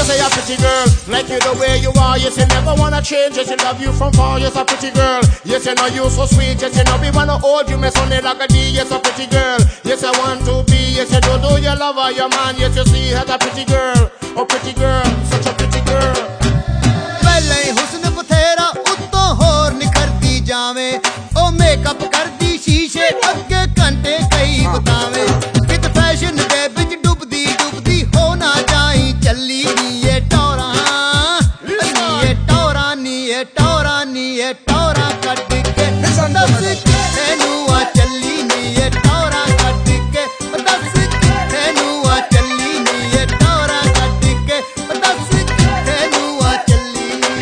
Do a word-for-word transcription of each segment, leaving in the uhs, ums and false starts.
say a pretty girl, like you the way you are. Yes, you never wanna change. Yes, you love you from far. Yes, a pretty girl. Yes, you know you so sweet. Yes, you know we wanna hold you, mess on it like a D. Yes, a pretty girl. Yes, I want to be. Yes, you do do your lover, your man. Yes, you see her a pretty girl. Oh, pretty girl, such a pretty girl. पहले हुस्न बथेरा उत्तों होर निखरती जावे ओ makeup करदी शीशे अगे घंटे कई बतावे कित फैशन दे विच डुबदी डुबदी हो ना जाई चली नी ये टौरा नी ये टौरा नी ये टौरा नी ये टौरा कट के दस तेनू आ चली नी ये टौरा कट के दस तेनू आ चली नी ये टौरा कट के दस तेनू आ चली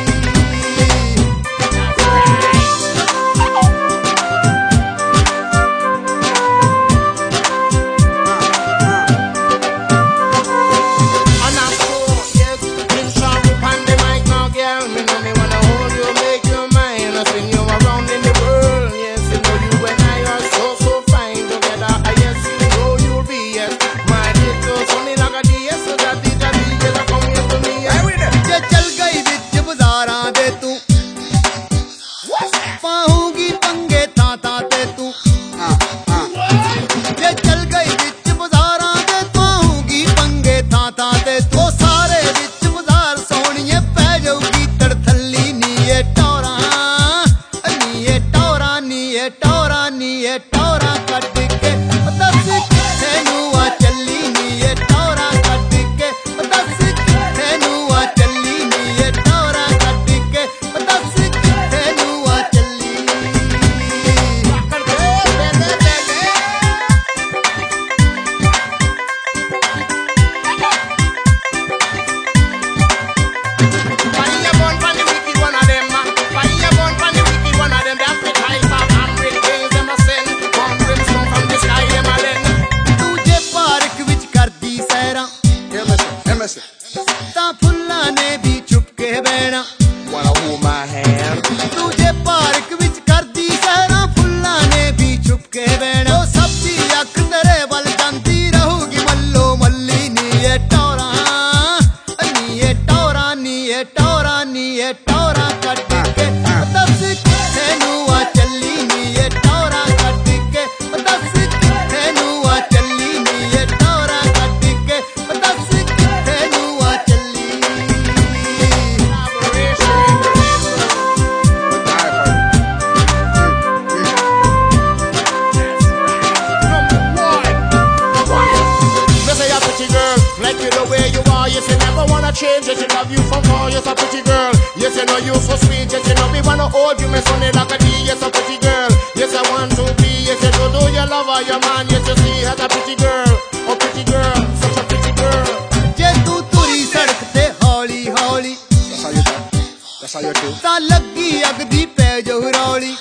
change. Yes, you love you from far. Yes, a pretty girl. Yes, you know you so sweet. Yes, you know me wanna hold you, me son it like a D. Yes, a pretty girl. Yes, I want to be. Yes, you do do your lover, your man. Yes, you see her a pretty girl. Oh, pretty girl, such a pretty girl. जे तू तुरी सड़क ते हौली हौली That's how you do. That's how you do. ता लगी अगदी पै जो रौली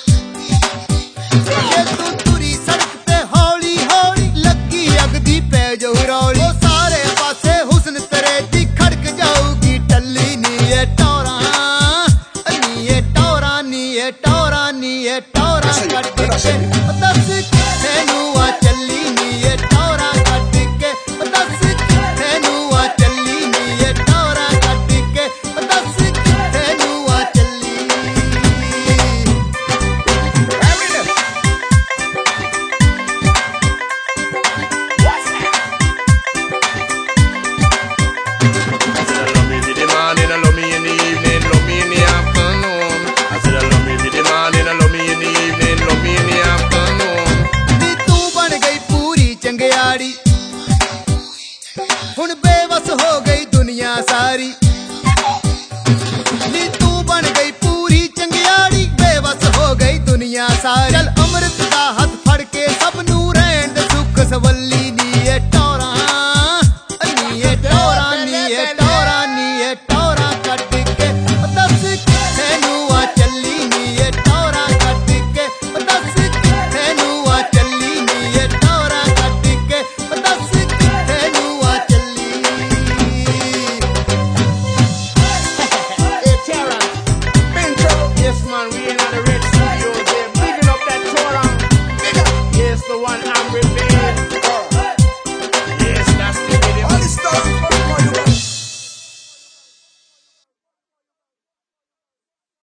जे तू तुरी सड़क ते हौली हौली लगी अगदी पै जो रौली ओ सारे पासे हुस्न तेरे दी खड़क जाऊगी टल्ली नी ये टौरा नी ये टौरा नी ये टौरा नी ये टौरा कट के दस तेनू आ चली नी ये टौरा कट के दस तेनू आ चली नी ये टौरा कट के दस तेनू आ चली हुन बेबस हो गई दुनिया सारी नी तू बन गई पूरी चंगियाड़ी बेबस हो गई दुनिया सारी चल